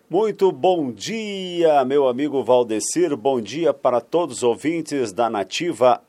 Muito bom dia, meu amigo Valdecir, bom dia para todos os ouvintes da Nativa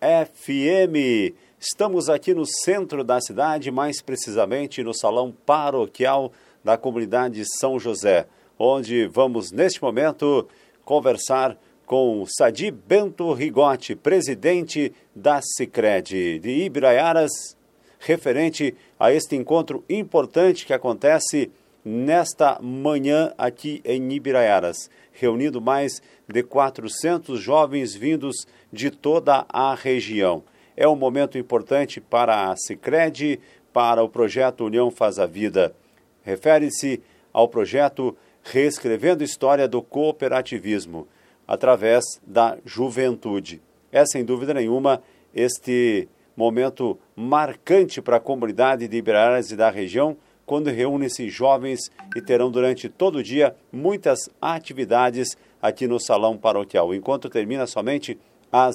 FM. Estamos aqui no centro da cidade, mais precisamente no Salão Paroquial da Comunidade São José, onde vamos, neste momento, conversar com Sadi Bento Rigotti, presidente da Sicredi de Ibraiaras, referente a este encontro importante que acontece nesta manhã aqui em Ibraiaras, reunindo mais de 400 jovens vindos de toda a região. É um momento importante para a Sicredi, para o projeto União Faz a Vida. Refere-se ao projeto Reescrevendo a História do Cooperativismo, através da juventude. É, sem dúvida nenhuma, este momento marcante para a comunidade de Ibraiaras e da região, quando reúnem-se jovens e terão durante todo o dia muitas atividades aqui no Salão Paroquial. O encontro termina somente às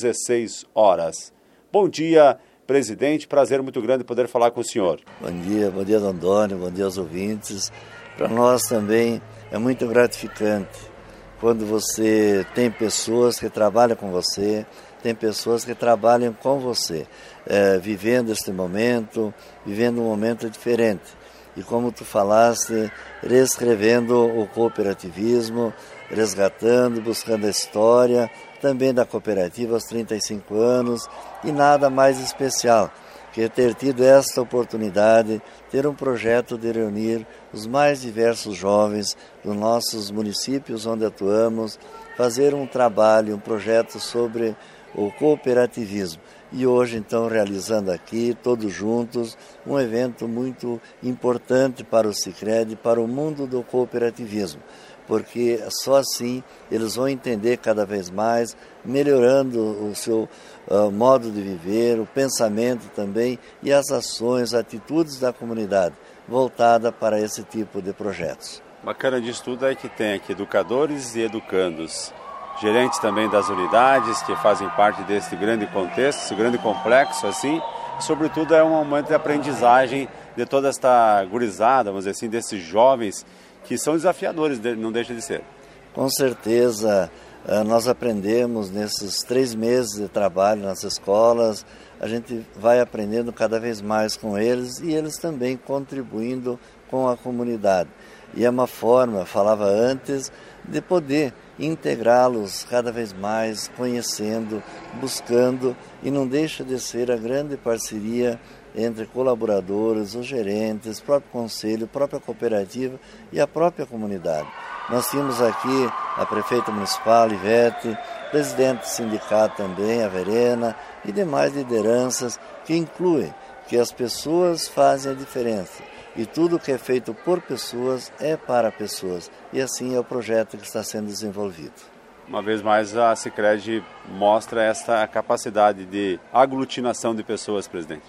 16 horas. Bom dia, presidente. Prazer muito grande poder falar com o senhor. Bom dia, Dondônio, bom dia aos ouvintes. Para nós também é muito gratificante quando você tem pessoas que trabalham com você, tem pessoas que trabalham com você, vivendo este momento, vivendo um momento diferente. E como tu falaste, reescrevendo o cooperativismo, resgatando, buscando a história também da cooperativa aos 35 anos, e nada mais especial que ter tido esta oportunidade, ter um projeto de reunir os mais diversos jovens dos nossos municípios onde atuamos, fazer um trabalho, um projeto sobre o cooperativismo. E hoje, então, realizando aqui, todos juntos, um evento muito importante para o Sicredi, para o mundo do cooperativismo, porque só assim eles vão entender cada vez mais, melhorando o seu modo de viver, o pensamento também e as ações, atitudes da comunidade voltada para esse tipo de projetos. Bacana disso tudo é que tem aqui educadores e educandos, gerentes também das unidades que fazem parte desse grande contexto, esse grande complexo, assim. Sobretudo é um momento de aprendizagem de toda esta gurizada, vamos dizer assim, desses jovens que são desafiadores, não deixa de ser. Com certeza, nós aprendemos nesses 3 meses de trabalho nas escolas, a gente vai aprendendo cada vez mais com eles e eles também contribuindo com a comunidade. E é uma forma, falava antes, de poder integrá-los cada vez mais, conhecendo, buscando, e não deixa de ser a grande parceria entre colaboradores, os gerentes, o próprio conselho, a própria cooperativa e a própria comunidade. Nós tínhamos aqui a prefeita municipal, Ivete, presidente do sindicato também, a Verena, e demais lideranças que incluem que as pessoas fazem a diferença. E tudo que é feito por pessoas é para pessoas. E assim é o projeto que está sendo desenvolvido. Uma vez mais, a Sicredi mostra essa capacidade de aglutinação de pessoas, presidente.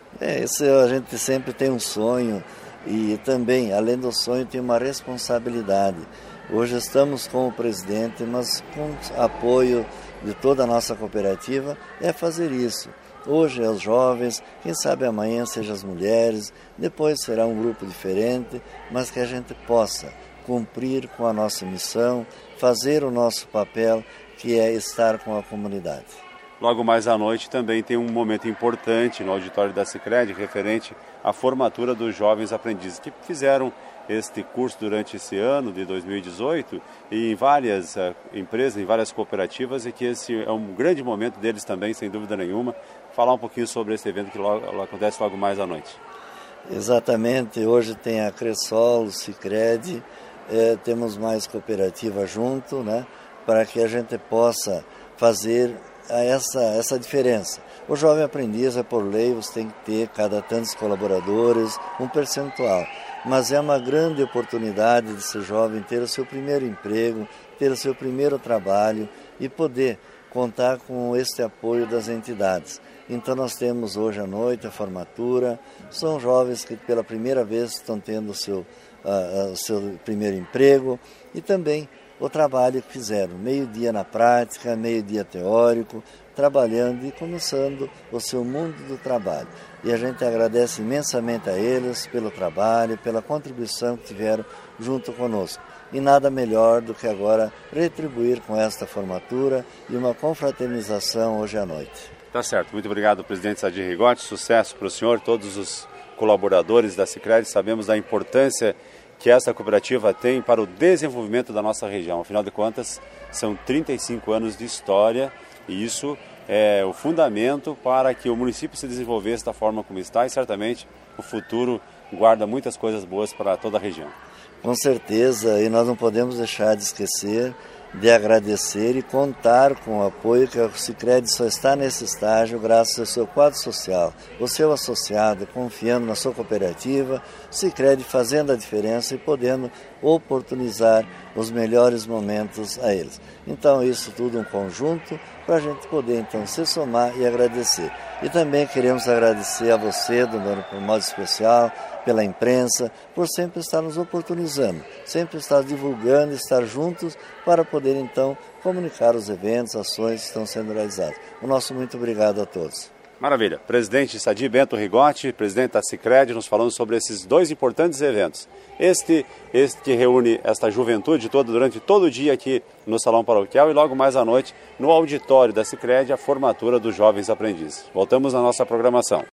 A gente sempre tem um sonho e também, além do sonho, tem uma responsabilidade. Hoje estamos com o presidente, mas com apoio de toda a nossa cooperativa, é fazer isso. Hoje é os jovens, quem sabe amanhã seja as mulheres, depois será um grupo diferente, mas que a gente possa cumprir com a nossa missão, fazer o nosso papel, que é estar com a comunidade. Logo mais à noite também tem um momento importante no auditório da Sicredi, referente à formatura dos jovens aprendizes que fizeram este curso durante esse ano de 2018 e em várias empresas, em várias cooperativas, e que esse é um grande momento deles também, sem dúvida nenhuma. Falar um pouquinho sobre esse evento que acontece logo mais à noite. Exatamente, hoje tem a Cressol, o Sicredi, temos mais cooperativa junto, né, para que a gente possa fazer essa diferença. O jovem aprendiz é por lei, você tem que ter cada tantos colaboradores, um percentual, mas é uma grande oportunidade de ser jovem ter o seu primeiro emprego, ter o seu primeiro trabalho e poder contar com este apoio das entidades. Então nós temos hoje à noite a formatura, são jovens que pela primeira vez estão tendo o seu primeiro emprego e também o trabalho que fizeram, meio-dia na prática, meio-dia teórico, trabalhando e começando o seu mundo do trabalho. E a gente agradece imensamente a eles pelo trabalho, pela contribuição que tiveram junto conosco. e nada melhor do que agora retribuir com esta formatura e uma confraternização hoje à noite. Tá certo. Muito obrigado, presidente Sadir Rigotti. Sucesso para o senhor e todos os colaboradores da Sicredi. Sabemos da importância que essa cooperativa tem para o desenvolvimento da nossa região. Afinal de contas, são 35 anos de história e isso é o fundamento para que o município se desenvolvesse da forma como está e certamente o futuro guarda muitas coisas boas para toda a região. Com certeza, e nós não podemos deixar de esquecer de agradecer e contar com o apoio que a Sicredi só está nesse estágio graças ao seu quadro social, o seu associado confiando na sua cooperativa, Sicredi fazendo a diferença e podendo oportunizar os melhores momentos a eles. Então isso tudo um conjunto para a gente poder então se somar e agradecer. E também queremos agradecer a você, Dona, por modo especial, pela imprensa, por sempre estar nos oportunizando, sempre estar divulgando, estar juntos para poder então comunicar os eventos, ações que estão sendo realizadas. O nosso muito obrigado a todos. Maravilha. Presidente Sadir Bento Rigotti, presidente da Sicredi, nos falando sobre esses dois importantes eventos. Este que reúne esta juventude toda durante todo o dia aqui no Salão Paroquial e logo mais à noite no auditório da Sicredi, a formatura dos jovens aprendizes. Voltamos à nossa programação.